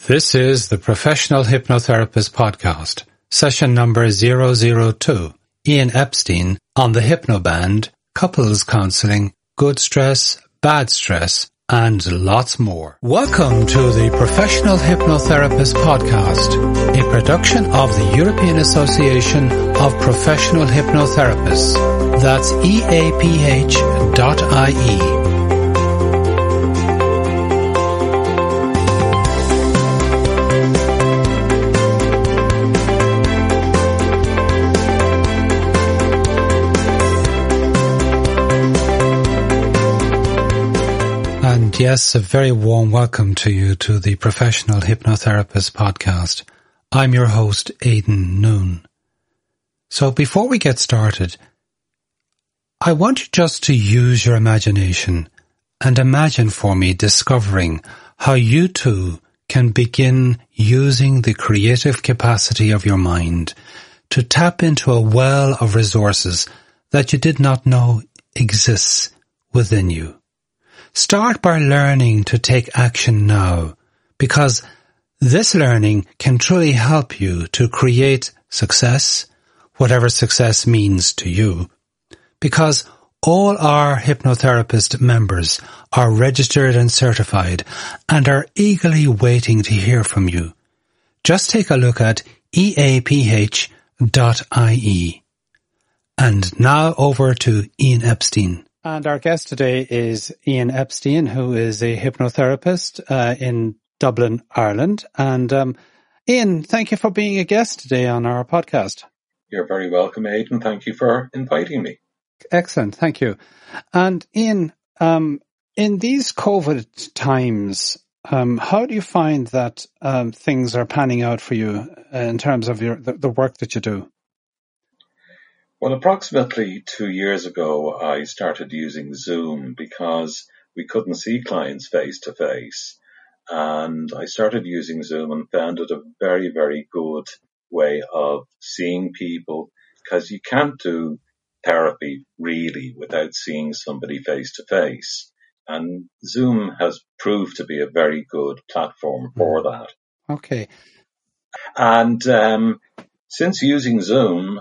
This is the Professional Hypnotherapist Podcast, session number 002. Ian Epstein on the Hypnoband, couples counseling, good stress, bad stress, and lots more. Welcome to the Professional Hypnotherapist Podcast, a production of the European Association of Professional Hypnotherapists. That's EAPH.IE. And yes, a very warm welcome to you to the Professional Hypnotherapist Podcast. I'm your host, Aidan Noon. So before we get started, I want you just to use your imagination and imagine for me discovering how you too can begin using the creative capacity of your mind to tap into a well of resources that you did not know exists within you. Start by learning to take action now, because this learning can truly help you to create success, whatever success means to you, because all our hypnotherapist members are registered and certified and are eagerly waiting to hear from you. Just take a look at eaph.ie. And now over to Ian Epstein. And our guest today is Ian Epstein, who is a hypnotherapist in Dublin, Ireland. And Ian, thank you for being a guest today on our podcast. You're very welcome, Aidan. Thank you for inviting me. Excellent, thank you. And Ian, in these COVID times, how do you find that things are panning out for you in terms of the work that you do? Well, approximately 2 years ago, I started using Zoom because we couldn't see clients face to face. And I started using Zoom and found it a very, very good way of seeing people, because you can't do therapy really without seeing somebody face to face. And Zoom has proved to be a very good platform for that. Okay. And since using Zoom,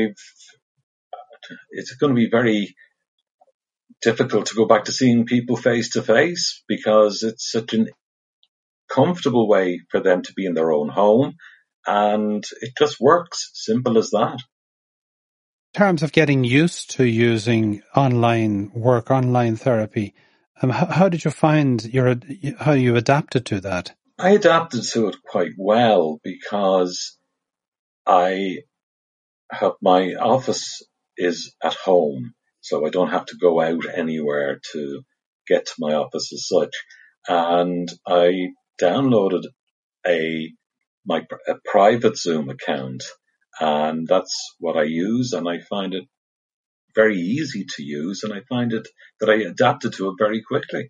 it's going to be very difficult to go back to seeing people face to face, because it's such a comfortable way for them to be in their own home, and it just works. Simple as that. In terms of getting used to using online work, online therapy, how did you find how you adapted to that? I adapted to it quite well, because I have my office is at home, so I don't have to go out anywhere to get to my office as such. And I downloaded a private Zoom account, and that's what I use, and I find it very easy to use, and I find it that I adapted to it very quickly.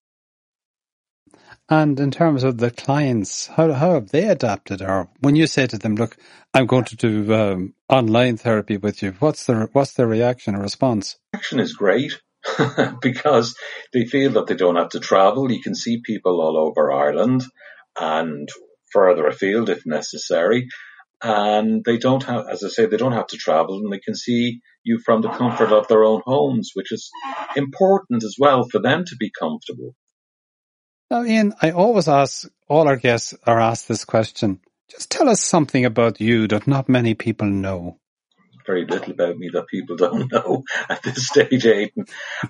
And in terms of the clients, how have they adapted? Or when you say to them, look, I'm going to do online therapy with you, what's the reaction or response? The reaction is great, because they feel that they don't have to travel. You can see people all over Ireland and further afield if necessary. And they don't have, as I say, they don't have to travel, and they can see you from the comfort of their own homes, which is important as well for them to be comfortable. Now, Ian, I always ask, all our guests are asked this question. Just tell us something about you that not many people know. Very little about me that people don't know at this stage, Aidan.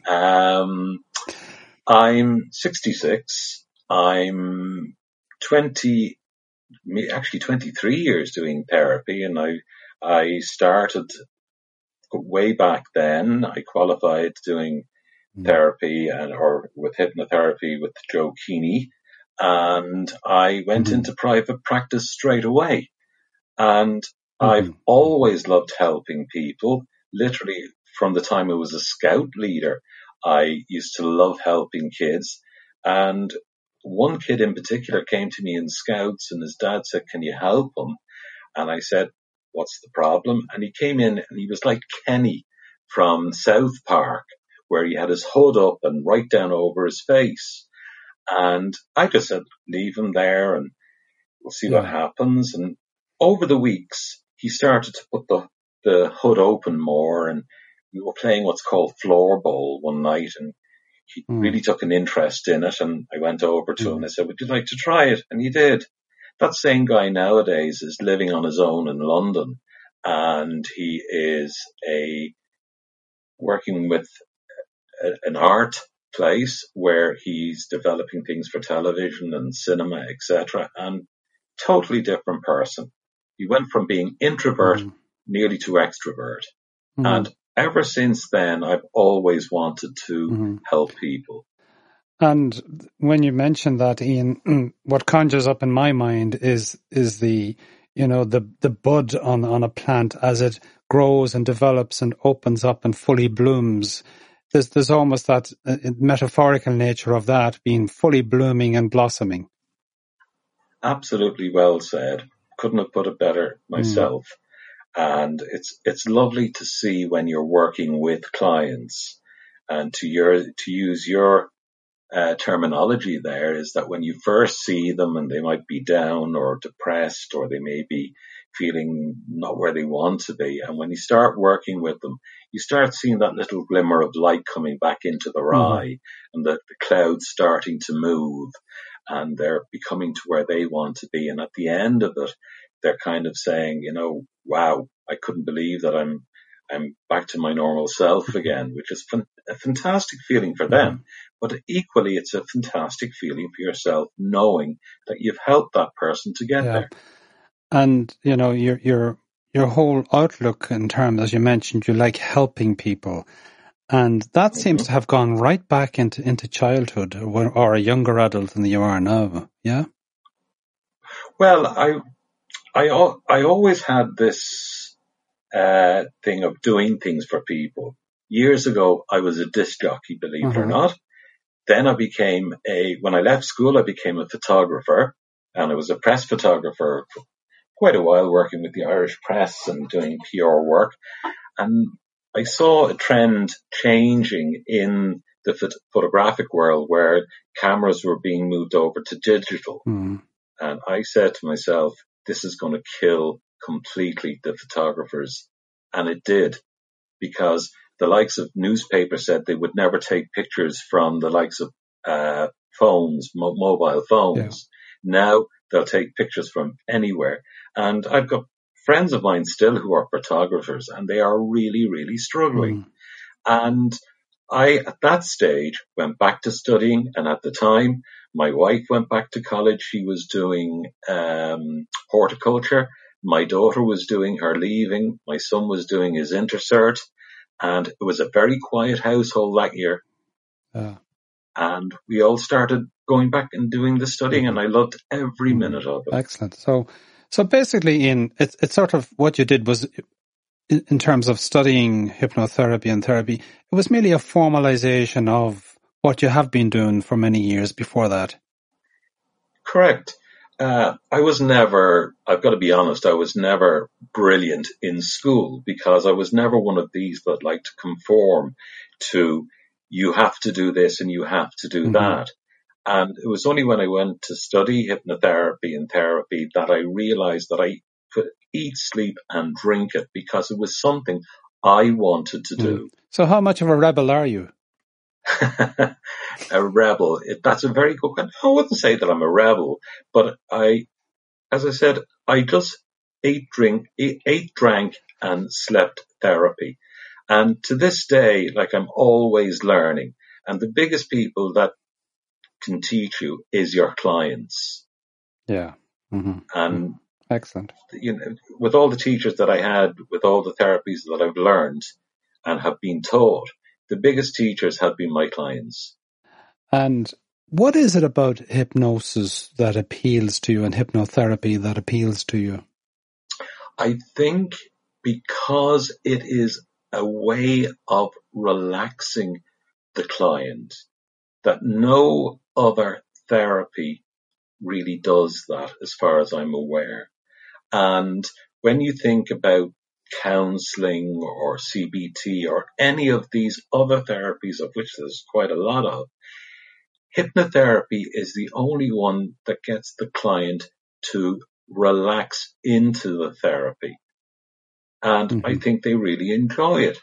I'm 66. I'm 23 years doing therapy, and I started way back then. I qualified doing therapy or with hypnotherapy with Joe Keeney, and I went into private practice straight away. And I've always loved helping people. Literally from the time I was a scout leader, I used to love helping kids. And one kid in particular came to me in Scouts, and his dad said, "Can you help him?" And I said, "What's the problem?" And he came in, and he was like Kenny from South Park, where he had his hood up and right down over his face. And I just said, leave him there. And we'll see what happens. And over the weeks, he started to put the hood open more, and we were playing what's called floorball one night, and he really took an interest in it. And I went over to him and I said, would you like to try it? And he did. That same guy nowadays is living on his own in London, and he is working with an art place where he's developing things for television and cinema, etc. And totally different person. He went from being introvert nearly to extrovert. And ever since then, I've always wanted to help people. And when you mention that, Ian, what conjures up in my mind is the bud on a plant as it grows and develops and opens up and fully blooms. There's almost that metaphorical nature of that being fully blooming and blossoming. Absolutely well said. Couldn't have put it better myself. And it's lovely to see when you're working with clients, and to use your terminology there, is that when you first see them and they might be down or depressed, or they may be feeling not where they want to be, and when you start working with them, you start seeing that little glimmer of light coming back into their eye, and the clouds starting to move, and they're becoming to where they want to be. And at the end of it, they're kind of saying, wow, I couldn't believe that I'm back to my normal self again, which is a fantastic feeling for them. But equally, it's a fantastic feeling for yourself, knowing that you've helped that person to get there. And, your whole outlook in terms, as you mentioned, you like helping people. And that seems to have gone right back into childhood, or a younger adult than you are now. Yeah? Well, I always had this thing of doing things for people. Years ago, I was a disc jockey, believe it or not. Then when I left school, I became a photographer, and I was a press photographer for quite a while, working with the Irish press and doing PR work. And I saw a trend changing in the photographic world where cameras were being moved over to digital. And I said to myself, this is going to kill completely the photographers. And it did, because the likes of newspapers said they would never take pictures from the likes of phones, mobile phones. Yeah. Now they'll take pictures from anywhere. And I've got friends of mine still who are photographers, and they are really, really struggling. And I, at that stage, went back to studying. And at the time, my wife went back to college. She was doing horticulture. My daughter was doing her leaving. My son was doing his intercert. And it was a very quiet household that year. And we all started going back and doing the studying, and I loved every minute of it. Excellent. So basically, Ian, it's sort of what you did was, in terms of studying hypnotherapy and therapy, it was merely a formalization of what you have been doing for many years before that. Correct. I was never, I've got to be honest, I was never brilliant in school, because I was never one of these that like to conform to, you have to do this and you have to do that. And it was only when I went to study hypnotherapy and therapy that I realized that I could eat, sleep and drink it, because it was something I wanted to do. So how much of a rebel are you? A rebel. That's a very good question. I wouldn't say that I'm a rebel, but as I said, I just ate, drank and slept therapy. And to this day, like, I'm always learning. And the biggest people that can teach you is your clients. Yeah. And excellent. With all the teachers that I had, with all the therapies that I've learned and have been taught, the biggest teachers have been my clients. And what is it about hypnosis that appeals to you, and hypnotherapy that appeals to you? I think because it is a way of relaxing the client, that no other therapy really does that, as far as I'm aware. And when you think about counseling or CBT or any of these other therapies, of which there's quite a lot of, hypnotherapy is the only one that gets the client to relax into the therapy. And I think they really enjoy it.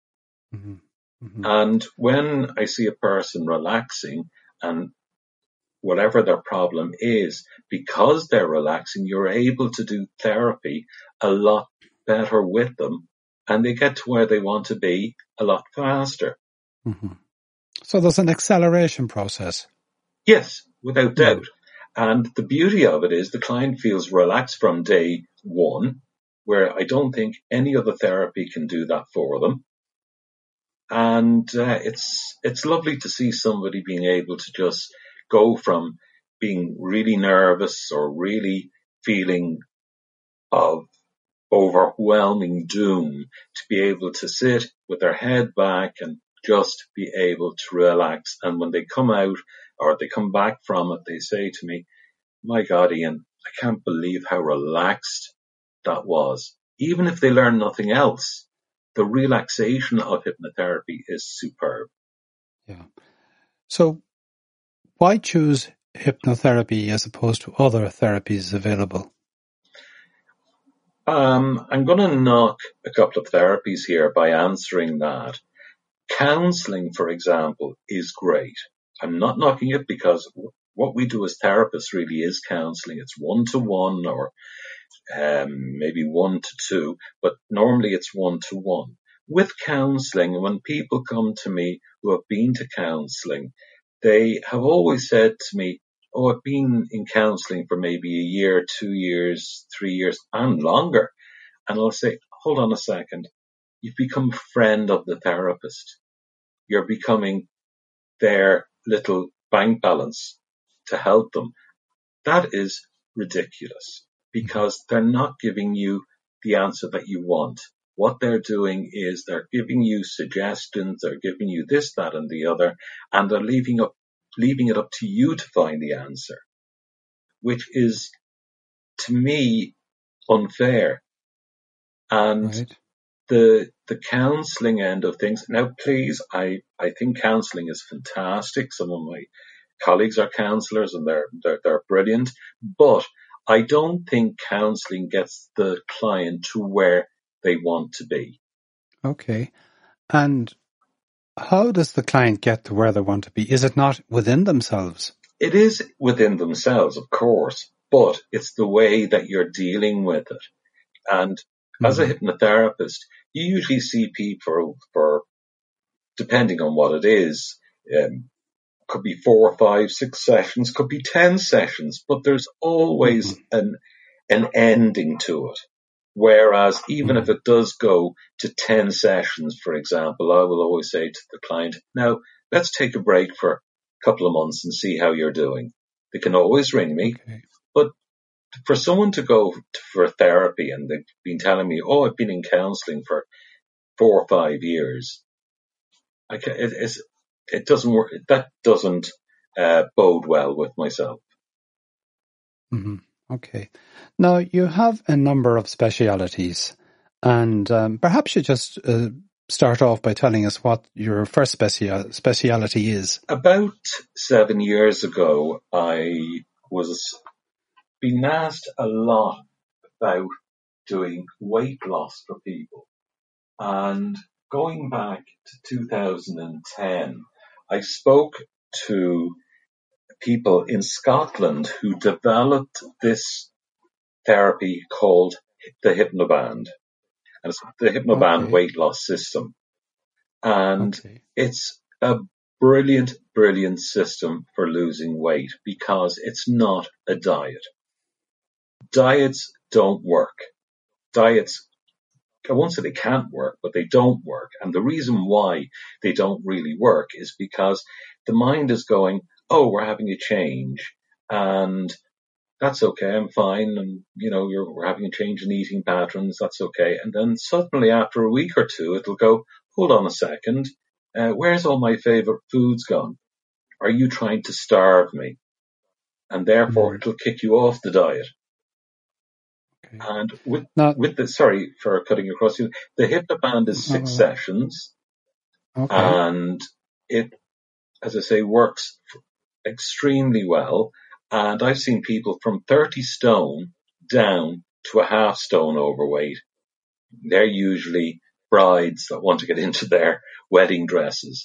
And when I see a person relaxing, and whatever their problem is, because they're relaxing, you're able to do therapy a lot better with them, and they get to where they want to be a lot faster. So there's an acceleration process. Yes, without doubt. And the beauty of it is the client feels relaxed from day one, where I don't think any other therapy can do that for them. And it's lovely to see somebody being able to just go from being really nervous or really feeling of overwhelming doom to be able to sit with their head back and just be able to relax. And when they come out or they come back from it, they say to me, "My God, Ian, I can't believe how relaxed that was." Even if they learn nothing else, the relaxation of hypnotherapy is superb. Yeah. So why choose hypnotherapy as opposed to other therapies available? I'm going to knock a couple of therapies here by answering that. Counseling, for example, is great. I'm not knocking it because what we do as therapists really is counseling. It's 1-to-1 or maybe 1-to-2, but normally it's 1-to-1. With counseling, when people come to me who have been to counseling, they have always said to me, "Oh, I've been in counseling for maybe a year, 2 years, 3 years, and longer." And I'll say, "Hold on a second. You've become a friend of the therapist. You're becoming their little bank balance to help them." That is ridiculous, because they're not giving you the answer that you want. What they're doing is they're giving you suggestions, they're giving you this, that, and the other, and they're leaving it up to you to find the answer, which is, to me, unfair. And the counselling end of things. Now, please, I think counselling is fantastic. Some of my colleagues are counsellors and they're brilliant, but I don't think counselling gets the client to where they want to be. Okay. And how does the client get to where they want to be? Is it not within themselves? It is within themselves, of course, but it's the way that you're dealing with it. And as a hypnotherapist, you usually see people for depending on what it is, could be 4, 5, 6 sessions, could be 10 sessions, but there's always an ending to it. Whereas even if it does go to 10 sessions, for example, I will always say to the client, "Now let's take a break for a couple of months and see how you're doing." They can always ring me, but for someone to go for therapy and they've been telling me, "Oh, I've been in counselling for 4 or 5 years," it doesn't work. That doesn't bode well with myself. Okay. Now, you have a number of specialities, and perhaps you just start off by telling us what your first speciality is. About 7 years ago, I was being asked a lot about doing weight loss for people. And going back to 2010, I spoke to people in Scotland who developed this therapy called the Hypnoband. And it's the Hypnoband weight loss system. And it's a brilliant, brilliant system for losing weight because it's not a diet. Diets don't work. Diets, I won't say they can't work, but they don't work. And the reason why they don't really work is because the mind is going, "Oh, we're having a change. And that's okay, I'm fine. And, we're having a change in eating patterns. That's okay." And then suddenly after a week or two, it'll go, "Hold on a second. Where's all my favorite foods gone? Are you trying to starve me?" And therefore it'll kick you off the diet. And with the, sorry for cutting across you, the Hypnoband is 6 sessions. And it, as I say, works extremely well. And I've seen people from 30 stone down to a half stone overweight. They're usually brides that want to get into their wedding dresses.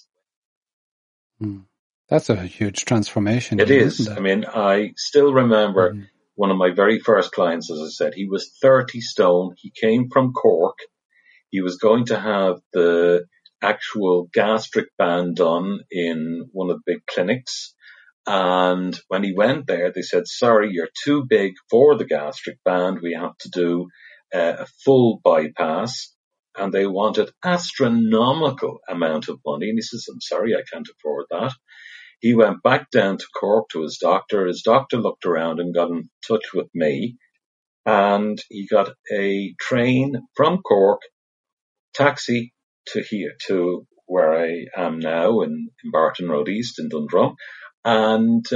That's a huge transformation. It is. Isn't it? I mean, I still remember one of my very first clients, as I said, he was 30 stone. He came from Cork. He was going to have the actual gastric band done in one of the big clinics. And when he went there, they said, sorry, you're too big for the gastric band. We have to do a full bypass. And they wanted astronomical amount of money. And he says, I'm sorry, I can't afford that. He went back down to Cork to his doctor. His doctor looked around and got in touch with me. And he got a train from Cork, taxi to here, to where I am now in Barton Road East in Dundrum. And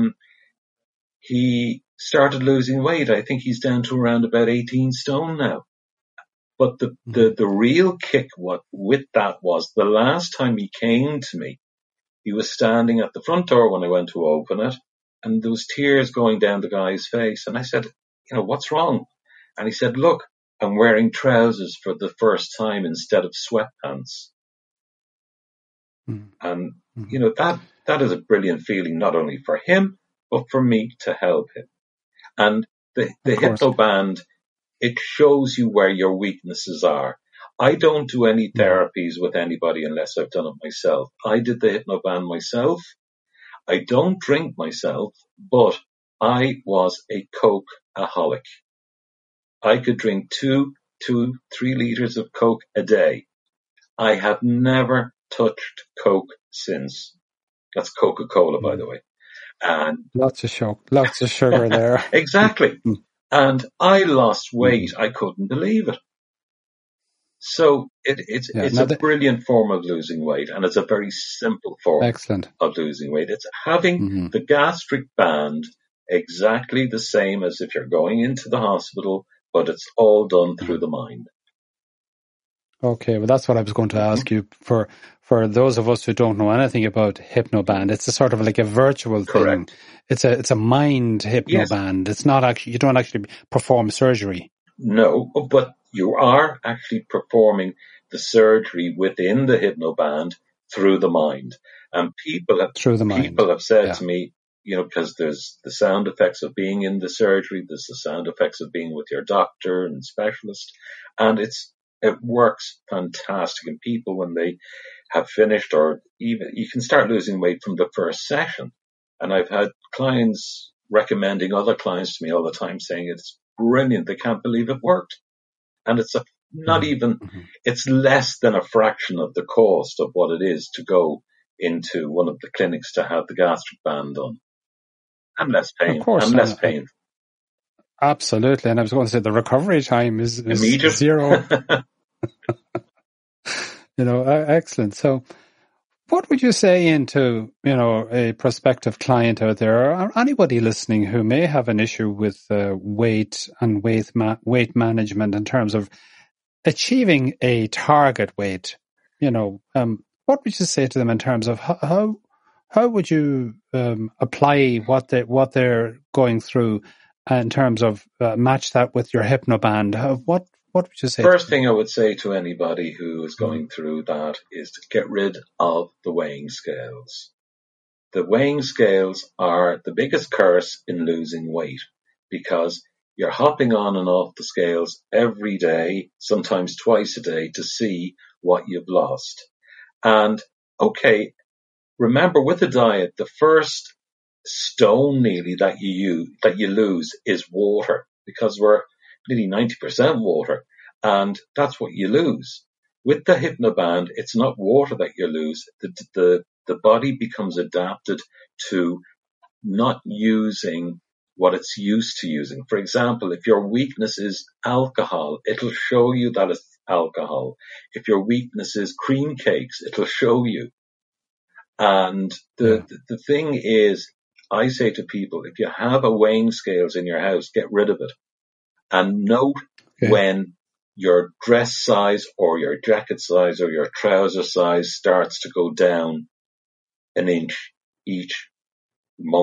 he started losing weight. I think he's down to around about 18 stone now. But the real kick with that was the last time he came to me, he was standing at the front door when I went to open it, and there was tears going down the guy's face. And I said, what's wrong? And he said, look, I'm wearing trousers for the first time instead of sweatpants. And, that is a brilliant feeling, not only for him, but for me to help him. And the HypnoBand, it shows you where your weaknesses are. I don't do any therapies with anybody unless I've done it myself. I did the HypnoBand myself. I don't drink myself, but I was a Coke-aholic. I could drink 2, 3 liters of Coke a day. I have never touched Coke since. That's Coca-Cola, by the way. And lots of sugar there. Exactly. And I lost weight. I couldn't believe it. So it's a brilliant form of losing weight, and it's a very simple form of losing weight. It's having the gastric band exactly the same as if you're going into the hospital, but it's all done through the mind. Okay, well, that's what I was going to ask you. For those of us who don't know anything about HypnoBand, it's a sort of like a virtual thing. It's a mind HypnoBand. Yes. It's not actually, you don't actually perform surgery. No, but you are actually performing the surgery within the HypnoBand through the mind. And people have said to me, because there's the sound effects of being in the surgery, there's the sound effects of being with your doctor and specialist, and it works fantastic. And people, when they have finished, or even you can start losing weight from the first session. And I've had clients recommending other clients to me all the time, saying it's brilliant. They can't believe it worked. And it's it's less than a fraction of the cost of what it is to go into one of the clinics to have the gastric band done. And less pain. Of course. And less pain. Absolutely. And I was going to say the recovery time is immediate. Zero. Excellent. So what would you say into, a prospective client out there, or anybody listening who may have an issue with weight and weight management in terms of achieving a target weight? What would you say to them in terms of how would you apply what they're going through in terms of match that with your HypnoBand? What would you say? First thing I would say to anybody who is going through that is to get rid of the weighing scales. The weighing scales are the biggest curse in losing weight, because you're hopping on and off the scales every day, sometimes twice a day, to see what you've lost. And remember, with a diet, the first stone nearly that you lose is water, because we're nearly 90% water, and that's what you lose. With the HypnoBand, it's not water that you lose. The body becomes adapted to not using what it's used to using. For example, if your weakness is alcohol, it'll show you that it's alcohol. If your weakness is cream cakes, it'll show you. And the thing is, I say to people, if you have a weighing scales in your house, get rid of it. And note when your dress size or your jacket size or your trouser size starts to go down an inch each month,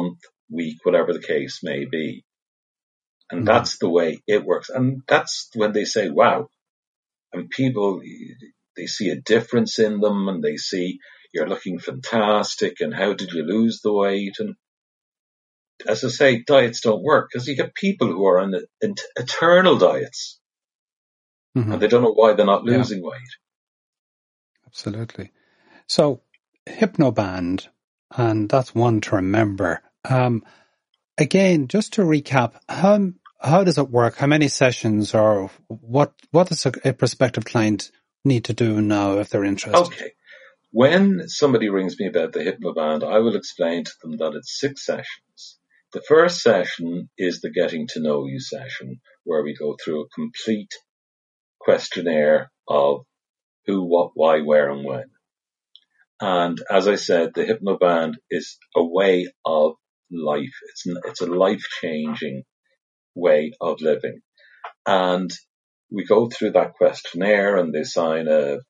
week, whatever the case may be. And that's the way it works. And that's when they say, wow. And people, they see a difference in them, and they see you're looking fantastic, and how did you lose the weight? And as I say, diets don't work, because you get people who are on eternal diets, and they don't know why they're not losing weight. Absolutely. So, Hypnoband, and that's one to remember. Again, just to recap, how does it work? How many sessions, or what does a prospective client need to do now if they're interested? Okay. When somebody rings me about the Hypnoband, I will explain to them that it's 6 sessions. The first session is the getting to know you session, where we go through a complete questionnaire of who, what, why, where, and when. And as I said, the Hypnoband is a way of life. It's a life-changing way of living. And we go through that questionnaire, and they sign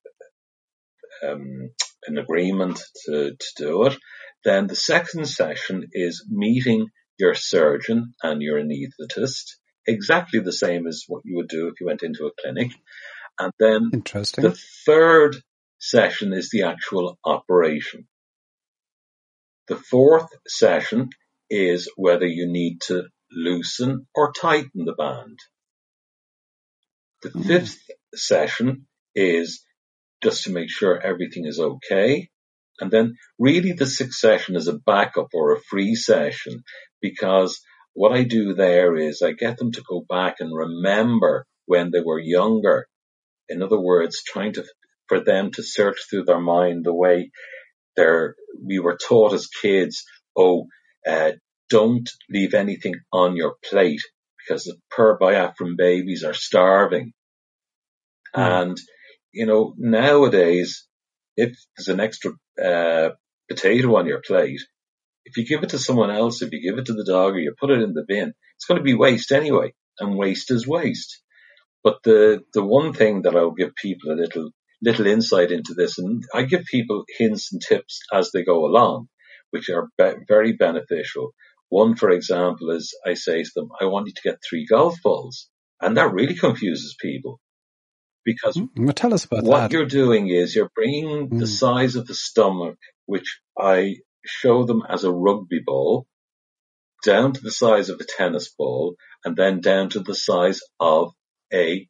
an agreement to do it. Then the second session is meeting your surgeon and your anaesthetist, exactly the same as what you would do if you went into a clinic. And then the third session is the actual operation. The fourth session is whether you need to loosen or tighten the band. The fifth session is just to make sure everything is okay. And then really the sixth session is a backup or a free session, because what I do there is I get them to go back and remember when they were younger. In other words, for them to search through their mind the way we were taught as kids, don't leave anything on your plate, because the poor Biafran babies are starving. And, nowadays, if there's an extra potato on your plate, if you give it to someone else, if you give it to the dog, or you put it in the bin, it's going to be waste anyway, and waste is waste. But the one thing that I'll give people a little insight into this, and I give people hints and tips as they go along, which are very beneficial. One, for example, is I say to them, I want you to get 3 golf balls. And that really confuses people. Because tell us about what you're doing is you're bringing the size of the stomach, which I show them as a rugby ball, down to the size of a tennis ball, and then down to the size of a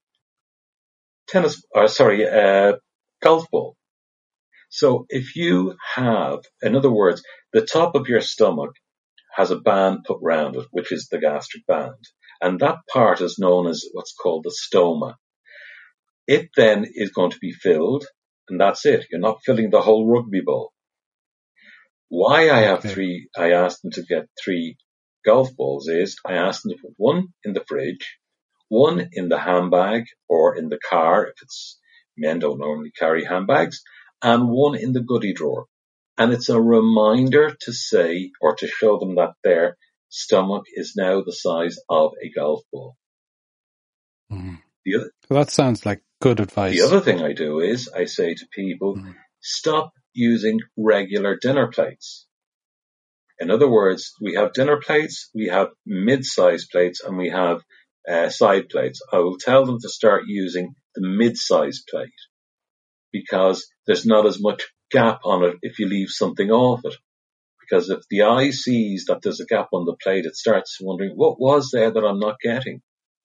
golf ball. So if you have, in other words, the top of your stomach has a band put round it, which is the gastric band, and that part is known as what's called the stoma. It then is going to be filled, and that's it. You're not filling the whole rugby ball. Why I have 3, I asked them to get 3 golf balls is I asked them to put 1 in the fridge, 1 in the handbag or in the car, if men don't normally carry handbags, and 1 in the goodie drawer. And it's a reminder to say, or to show them that their stomach is now the size of a golf ball. That sounds like good advice. The other thing I do is I say to people, stop using regular dinner plates. In other words, we have dinner plates, we have mid-sized plates, and we have side plates. I will tell them to start using the mid-sized plate, because there's not as much gap on it if you leave something off it. Because if the eye sees that there's a gap on the plate, it starts wondering, what was there that I'm not getting?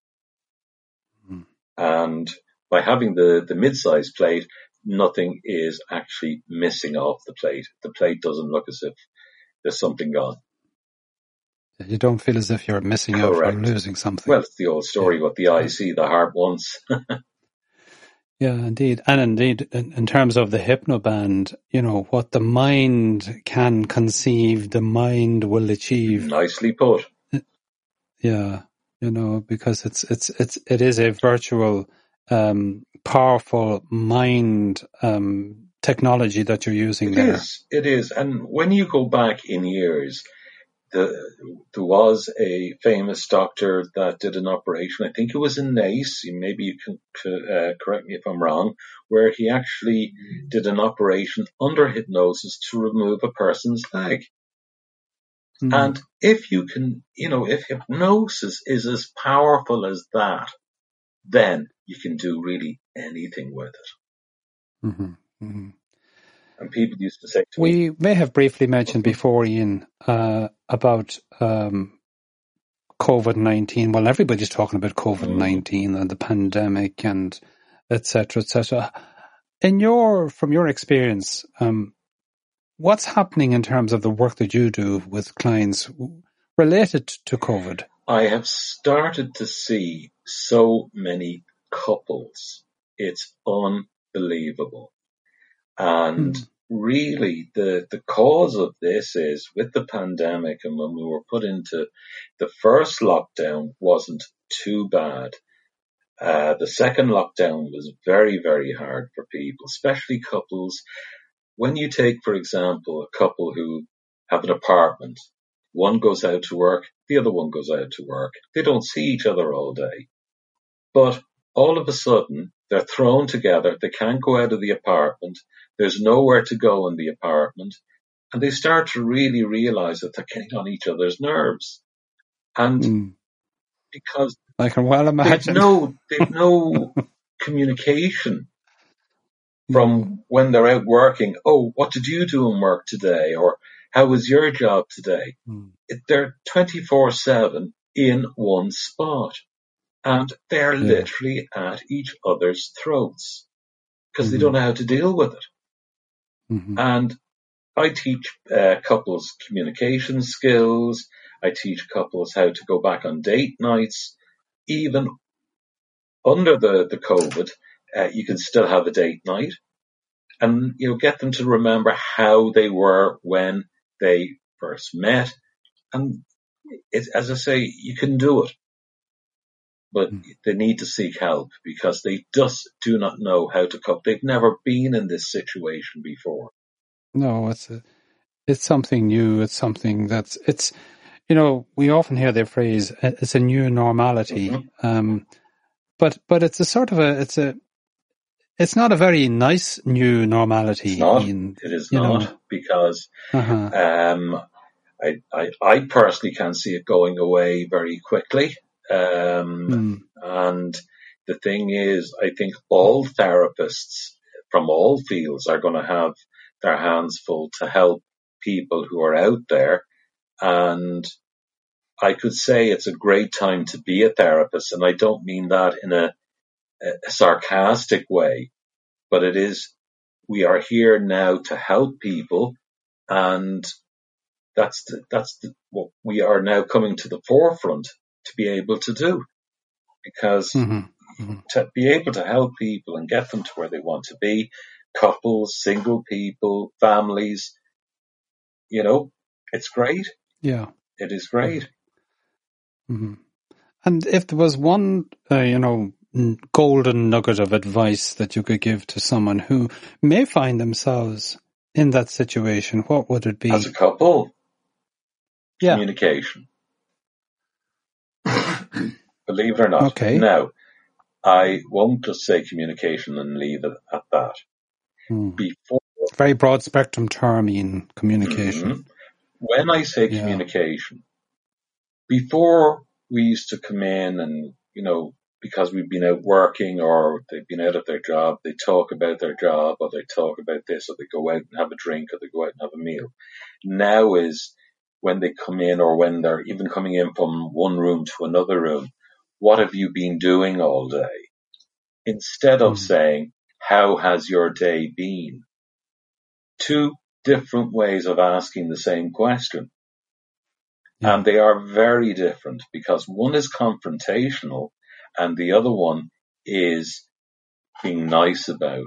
And by having the mid-sized plate, nothing is actually missing off the plate. The plate doesn't look as if there's something gone. You don't feel as if you're missing out or losing something. Well, it's the old story, what the eye see, the heart wants. Yeah, indeed. And indeed, in terms of the Hypnoband, what the mind can conceive, the mind will achieve. Nicely put. Yeah, because it is a virtual, powerful mind technology that you're using there. It is. And when you go back in years, there was a famous doctor that did an operation. I think it was in Nice. Maybe you can correct me if I'm wrong, where he actually did an operation under hypnosis to remove a person's leg. And if you can, if hypnosis is as powerful as that, then you can do really anything with it. And people used to say to me... We may have briefly mentioned before, Ian, about COVID-19. Well, everybody's talking about COVID-19 and the pandemic and et cetera, et cetera. From your experience, what's happening in terms of the work that you do with clients related to COVID? I have started to see so many couples. It's unbelievable. And really, the cause of this is with the pandemic, and when we were put into the first lockdown wasn't too bad. The second lockdown was very, very hard for people, especially couples. When you take, for example, a couple who have an apartment, one goes out to work, the other one goes out to work. They don't see each other all day. But all of a sudden, they're thrown together. They can't go out of the apartment. There's nowhere to go in the apartment. And they start to really realize that they're getting on each other's nerves. And because I can well imagine. They've no communication from when they're out working. Oh, what did you do in work today? Or how was your job today? They're 24/7 in one spot. And they're literally at each other's throats because they don't know how to deal with it. And I teach couples communication skills. I teach couples how to go back on date nights. Even under the COVID, you can still have a date night and, get them to remember how they were when they first met. And as I say, you can do it. But they need to seek help because they just do not know how to cope. They've never been in this situation before. No, it's something new. It's something we often hear the phrase, it's a new normality. But it's a sort of it's not a very nice new normality. It's not. It is not because I personally can't see it going away very quickly. And the thing is, I think all therapists from all fields are going to have their hands full to help people who are out there. And I could say it's a great time to be a therapist. And I don't mean that in a sarcastic way, but it is, we are here now to help people. And that's what we are now coming to the forefront to be able to do, because to be able to help people and get them to where they want to be, couples, single people, families, it's great. Yeah. It is great. And if there was one, golden nugget of advice that you could give to someone who may find themselves in that situation, what would it be? As a couple? Communication. Believe it or not. Okay. Now, I won't just say communication and leave it at that. Before, very broad spectrum term in communication. When I say communication, before we used to come in and, because we've been out working or they've been out of their job, they talk about their job or they talk about this or they go out and have a drink or they go out and have a meal. Now is when they come in or when they're even coming in from one room to another room, what have you been doing all day? Instead of saying, how has your day been? Two different ways of asking the same question. And they are very different because one is confrontational and the other one is being nice about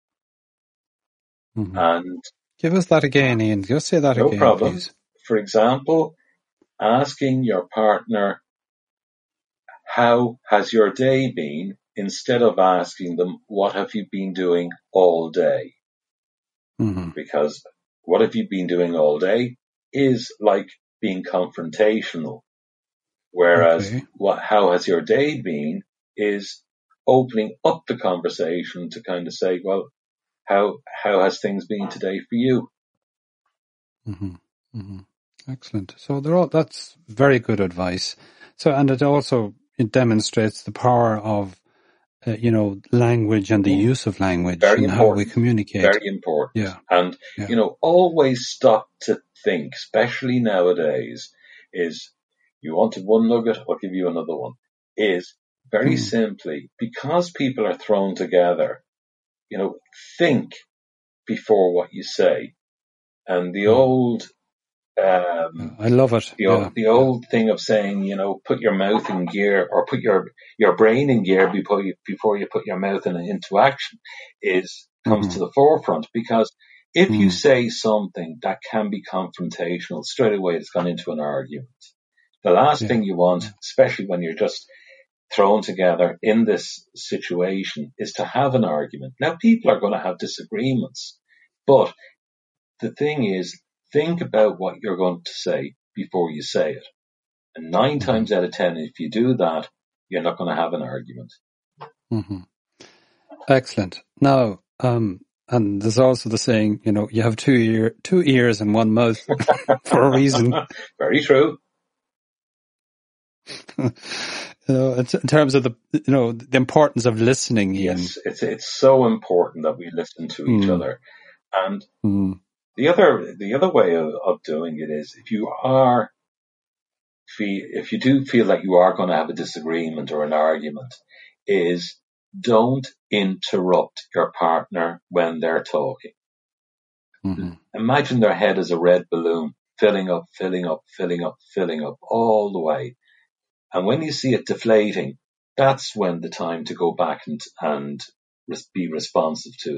it. And give us that again, Ian. Just say that again, no problem. Please. For example, asking your partner, how has your day been? Instead of asking them, what have you been doing all day? Because what have you been doing all day is like being confrontational. Whereas how has your day been is opening up the conversation to kind of say, well, how has things been today for you? Excellent. So that's very good advice. So, and it demonstrates the power of, language and the use of language and how we communicate. Very important. Yeah. And, always stop to think, especially nowadays, is you wanted one nugget, I'll give you another one, is very simply, because people are thrown together, think before what you say. And the old, I love it. The old thing of saying, put your mouth in gear or put your brain in gear before you put your mouth into action comes to the forefront, because if you say something that can be confrontational, straight away it's gone into an argument. The last thing you want, especially when you're just thrown together in this situation, is to have an argument. Now, people are going to have disagreements, but the thing is, think about what you're going to say before you say it. And 9 times out of 10, if you do that, you're not going to have an argument. Mm-hmm. Excellent. Now, and there's also the saying, you have two ears and one mouth for a reason. Very true. It's in terms of the importance of listening. Ian. Yes, it's so important that we listen to each other. And the other way of doing it is, if you do feel that you are going to have a disagreement or an argument, is don't interrupt your partner when they're talking. Imagine their head as a red balloon, filling up, filling up, filling up, filling up all the way. And when you see it deflating, that's when the time to go back and be responsive to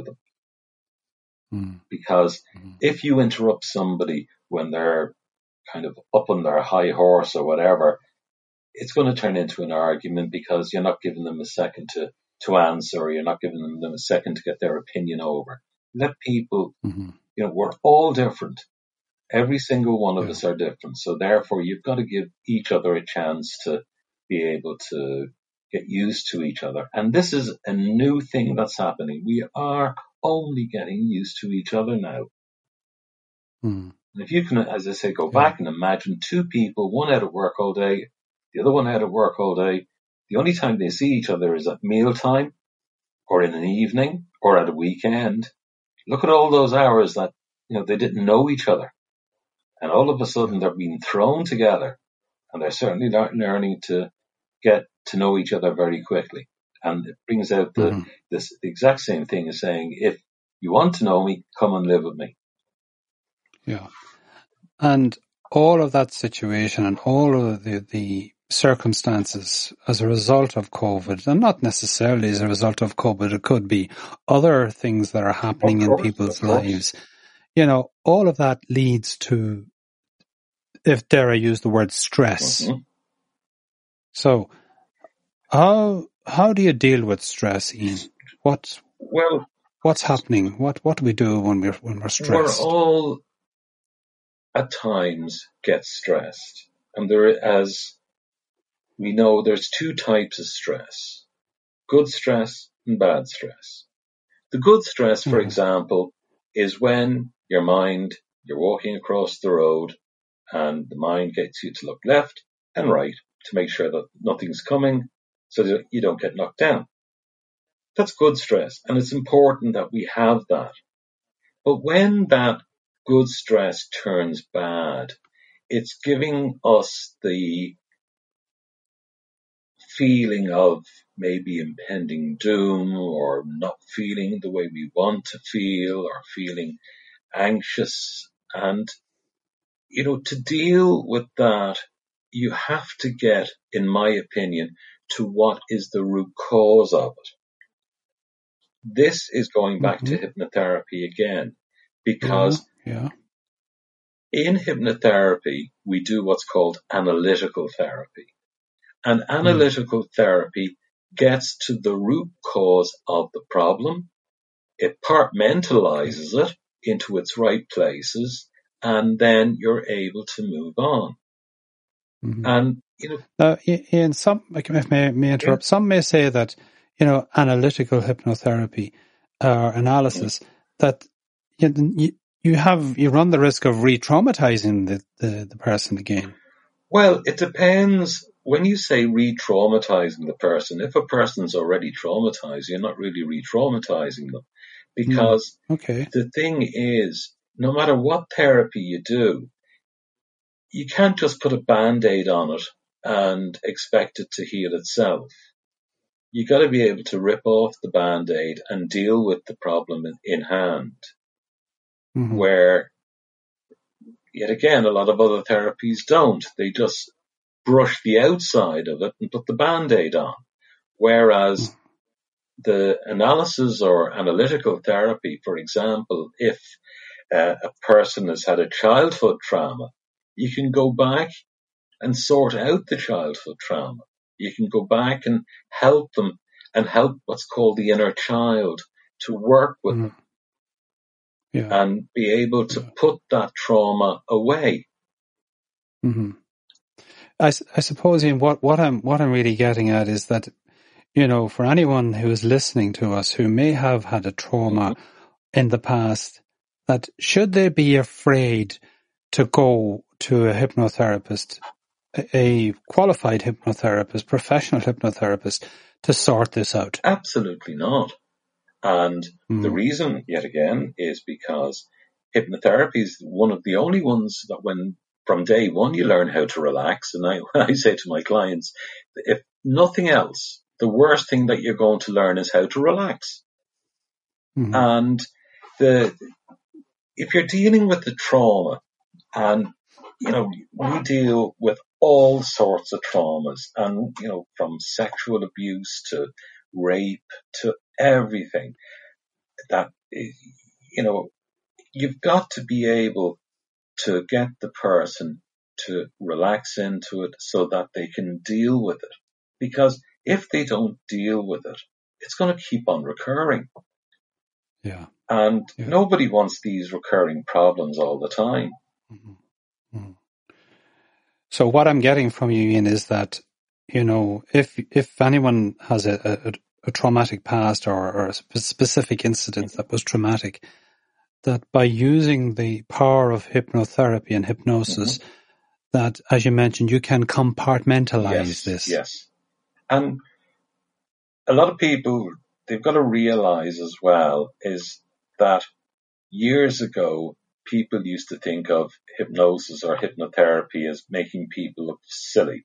them. Because if you interrupt somebody when they're kind of up on their high horse or whatever, it's going to turn into an argument, because you're not giving them a second to answer, or you're not giving them a second to get their opinion over. Let people, we're all different. Every single one of us are different. So therefore, you've got to give each other a chance to be able to get used to each other. And this is a new thing that's happening. We are only getting used to each other now. And if you can, as I say, go back and imagine 2 people, one out of work all day, the other one out of work all day. The only time they see each other is at mealtime, or in an evening, or at a weekend. Look at all those hours that, they didn't know each other. And all of a sudden they're being thrown together, and they're certainly not learning to get to know each other very quickly. And it brings out the exact same thing as saying, if you want to know me, come and live with me. Yeah. And all of that situation and all of the circumstances as a result of COVID, and not necessarily as a result of COVID, it could be other things that are happening in people's lives. All of that leads to, if dare I use the word, stress. So how do you deal with stress, Ian? What's happening? What do we do when we're stressed? We're all at times get stressed, and as we know, there's 2 types of stress: good stress and bad stress. The good stress, for example, is when you're walking across the road, and the mind gets you to look left and right to make sure that nothing's coming, so that you don't get knocked down. That's good stress, and it's important that we have that. But when that good stress turns bad, it's giving us the feeling of maybe impending doom, or not feeling the way we want to feel, or feeling anxious. And, to deal with that, you have to get, in my opinion, to what is the root cause of it. This is going back to hypnotherapy again, because in hypnotherapy, we do what's called analytical therapy. And analytical therapy gets to the root cause of the problem. It compartmentalizes it into its right places, and then you're able to move on. And, Ian, if I may interrupt, some may say that, analytical hypnotherapy or analysis, that you you run the risk of re-traumatizing the person again. Well, it depends. When you say re-traumatizing the person, if a person's already traumatized, you're not really re-traumatizing them. Because the thing is, no matter what therapy you do, you can't just put a Band-Aid on it and expect it to heal itself. You got to be able to rip off the Band-Aid and deal with the problem in hand. Where, yet again, a lot of other therapies don't. They just brush the outside of it and put the Band-Aid on. Whereas the analysis or analytical therapy, for example, if a person has had a childhood trauma, you can go back and sort out the childhood trauma. You can go back and help them and help what's called the inner child to work with them and be able to put that trauma away. I suppose, Ian, what I'm really getting at is that, for anyone who is listening to us who may have had a trauma in the past, that should they be afraid to go to a hypnotherapist, a qualified hypnotherapist, professional hypnotherapist, to sort this out? Absolutely not. And the reason, yet again, is because hypnotherapy is one of the only ones that from day one you learn how to relax. And I say to my clients, if nothing else, the worst thing that you're going to learn is how to relax. And if you're dealing with the trauma, and we deal with all sorts of traumas, and from sexual abuse to rape to everything, that you've got to be able to get the person to relax into it so that they can deal with it. Because if they don't deal with it, it's going to keep on recurring. And nobody wants these recurring problems all the time. So what I'm getting from you, Ian, is that, if anyone has a traumatic past or a specific incident that was traumatic, that by using the power of hypnotherapy and hypnosis, that, as you mentioned, you can compartmentalize this. Yes. And a lot of people, they've got to realize as well, is that years ago, people used to think of hypnosis or hypnotherapy as making people look silly.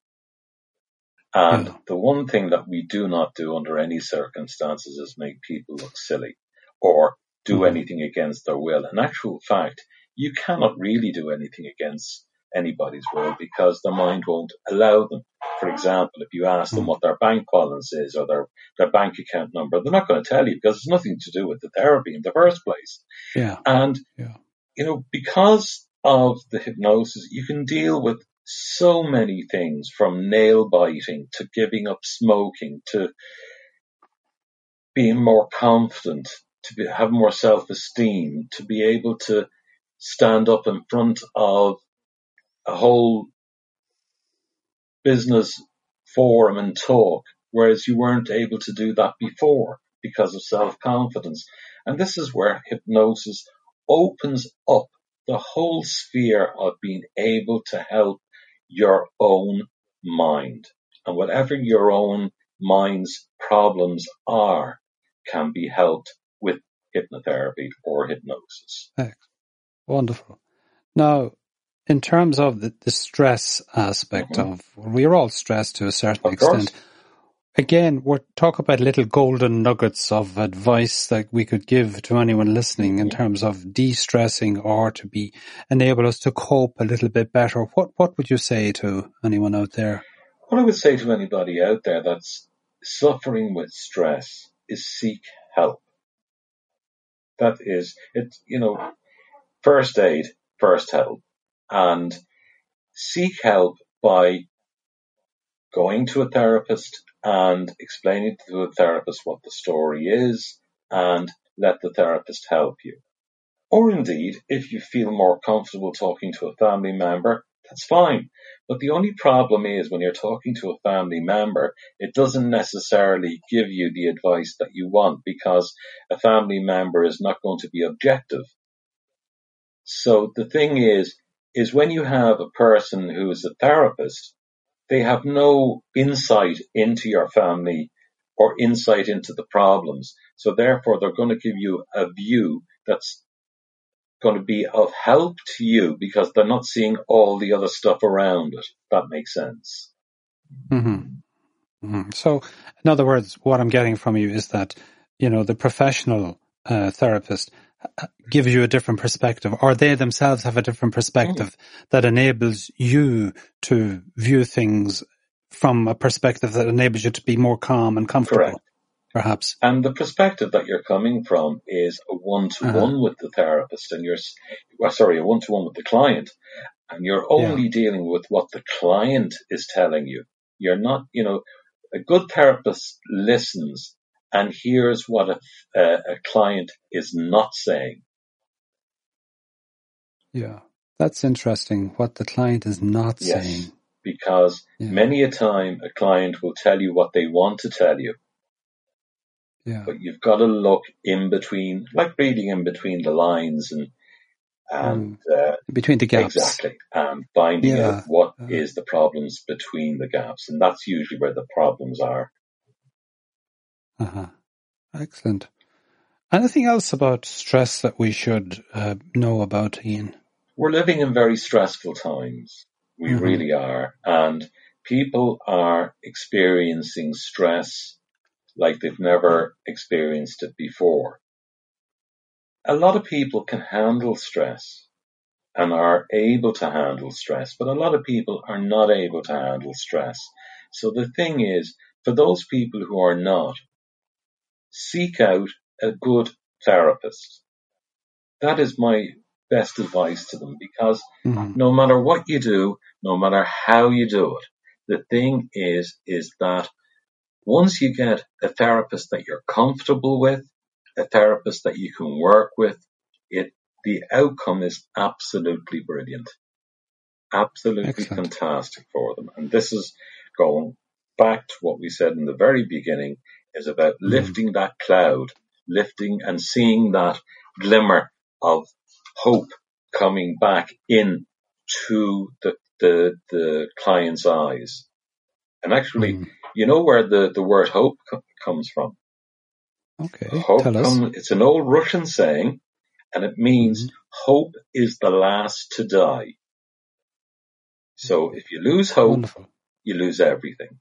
And the one thing that we do not do under any circumstances is make people look silly or do anything against their will. In actual fact, you cannot really do anything against anybody's will because their mind won't allow them. For example, if you ask them what their bank balance is or their bank account number, they're not going to tell you because it's nothing to do with the therapy in the first place. And, because of the hypnosis, you can deal with so many things, from nail biting to giving up smoking to being more confident, to have more self-esteem, to be able to stand up in front of a whole business forum and talk, whereas you weren't able to do that before because of self-confidence. And this is where hypnosis opens up the whole sphere of being able to help your own mind. And whatever your own mind's problems are can be helped with hypnotherapy or hypnosis. Wonderful. Now, in terms of the stress aspect of, we're all stressed to a certain extent. Again, we're talking about little golden nuggets of advice that we could give to anyone listening in terms of de-stressing or to enable us to cope a little bit better. What would you say to anyone out there? What I would say to anybody out there that's suffering with stress is seek help. That is, first aid, first help. And seek help by going to a therapist and explaining to the therapist what the story is and let the therapist help you. Or indeed, if you feel more comfortable talking to a family member, that's fine. But the only problem is when you're talking to a family member, it doesn't necessarily give you the advice that you want because a family member is not going to be objective. So the thing is when you have a person who is a therapist, they have no insight into your family or insight into the problems. So therefore, they're going to give you a view that's going to be of help to you because they're not seeing all the other stuff around it. That makes sense. So, in other words, what I'm getting from you is that, the professional therapist gives you a different perspective, or they themselves have a different perspective that enables you to view things from a perspective that enables you to be more calm and comfortable. Correct. Perhaps. And the perspective that you're coming from is a one-to-one with the therapist, and a one-to-one with the client, and you're only dealing with what the client is telling you. You're not, a good therapist listens and hears what a client is not saying. Yeah, that's interesting, what the client is not saying. Because many a time a client will tell you what they want to tell you. Yeah. But you've got to look in between, like reading in between the lines and between the gaps. Exactly. And finding out what is the problems between the gaps. And that's usually where the problems are. Excellent. Anything else about stress that we should know about, Ian? We're living in very stressful times. We really are. And people are experiencing stress like they've never experienced it before. A lot of people can handle stress and are able to handle stress, but a lot of people are not able to handle stress. So the thing is, for those people who are not, seek out a good therapist. That is my best advice to them, because no matter what you do, no matter how you do it, the thing is that once you get a therapist that you're comfortable with, a therapist that you can work with, the outcome is absolutely brilliant. Absolutely fantastic for them. And this is going back to what we said in the very beginning, is about lifting that cloud, lifting and seeing that glimmer of hope coming back in to the client's eyes. And actually, you know where the word hope comes from? Okay, hope tell us. It's an old Russian saying, and it means hope is the last to die. So if you lose hope, you lose everything.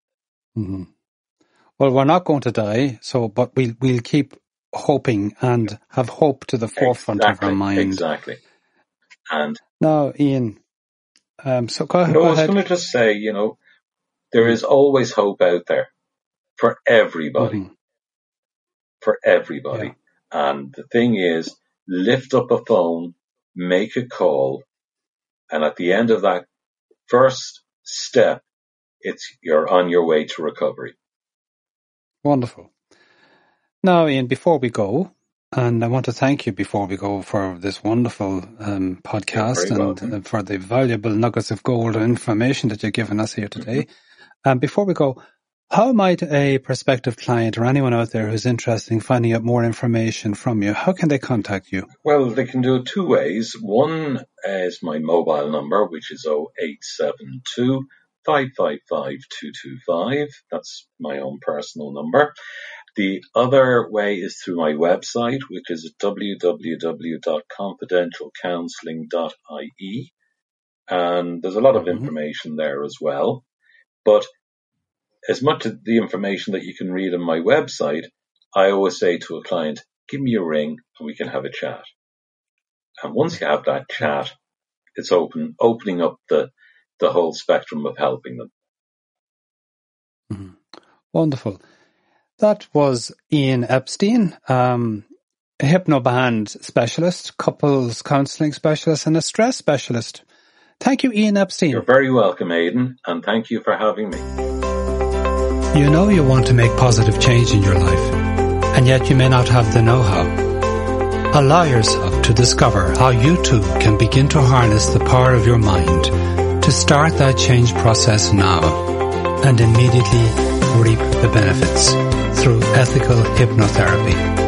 Well, we're not going to die, but we'll keep hoping and have hope to the forefront of our mind. Exactly. And now, Ian, so go ahead. I was going to just say, there is always hope out there for everybody. For everybody. Yeah. And the thing is, lift up a phone, make a call, and at the end of that first step, you're on your way to recovery. Wonderful. Now, Ian, before we go, and I want to thank you before we go for this wonderful podcast and for the valuable nuggets of gold and information that you've given us here today. Before we go, how might a prospective client or anyone out there who's interested in finding out more information from you, how can they contact you? Well, they can do it two ways. One is my mobile number, which is 0872 555 225. That's my own personal number. The other way is through my website, which is www.confidentialcounselling.ie. And there's a lot of information there as well. But as much of the information that you can read on my website, I always say to a client, give me a ring and we can have a chat. And once you have that chat, it's opening up the whole spectrum of helping them. Wonderful. That was Ian Epstein, a hypnoband specialist, couples counselling specialist, and a stress specialist. Thank you, Ian Epstein. You're very welcome, Aidan, and thank you for having me. You know you want to make positive change in your life, and yet you may not have the know-how. Allow yourself to discover how you too can begin to harness the power of your mind to start that change process now and immediately reap the benefits through ethical hypnotherapy.